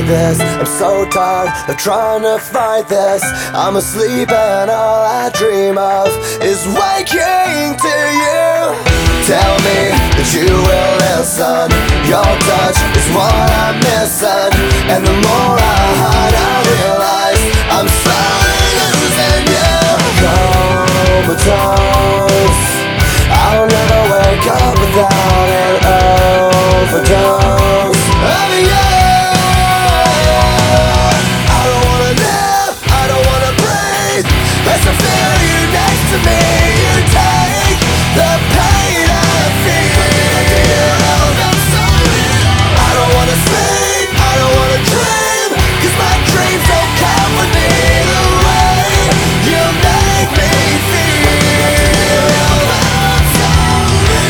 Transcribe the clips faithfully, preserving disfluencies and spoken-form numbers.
this. I'm so tired of trying to fight this. I'm asleep and all I dream of is waking to you. Tell me that you will listen. Your touch is what I'm missing. And the more I hide, I realize I'm slowly losing you. Comatose, I'll never wake up without an overdose of you. I don't wanna live, I don't wanna breathe. As I feel you next to me, you take the pain I feel. I'm sorry. I don't wanna sleep, I don't wanna dream, 'cause my dreams don't come with me the way you make me feel. I'm sorry.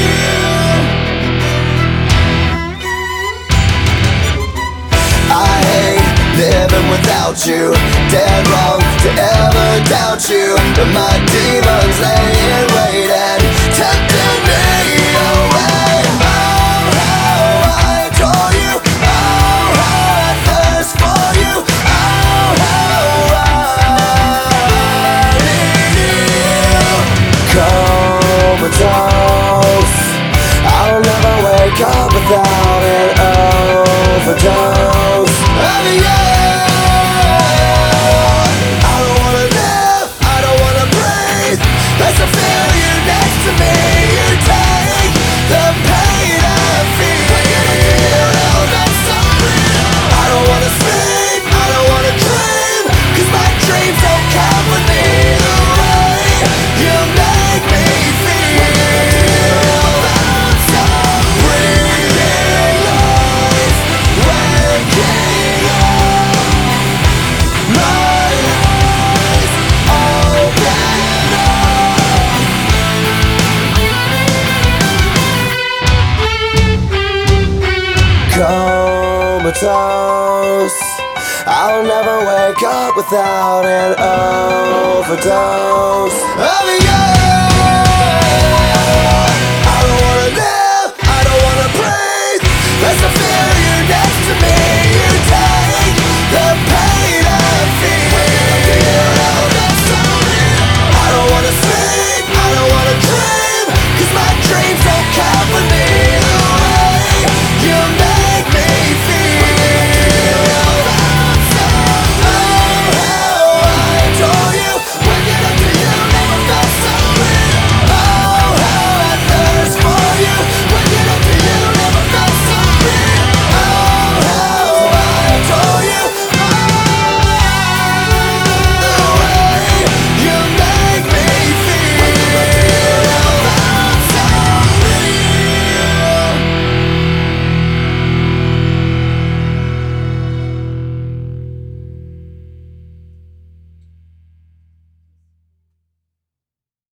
I hate living without you. Dead wrong to ever doubt you. But my demons lay in wait and tempting me away. Oh, how I adore you. Oh, how I thirst for you. Oh, how I need you. Comatose, I'll never wake up without an overdose of you. I don't wanna live, I don't wanna breathe. As I feel you next to me, you take the pain I feel. I'm sorry. I don't wanna sleep, I don't wanna dream, 'cause my dreams don't come with me the way you make me feel. I'm sorry. Breathing life, waking up, my eyes open up. Comatose, I'll never wake up without an overdose of you. I don't wanna live, I don't wanna breathe. As I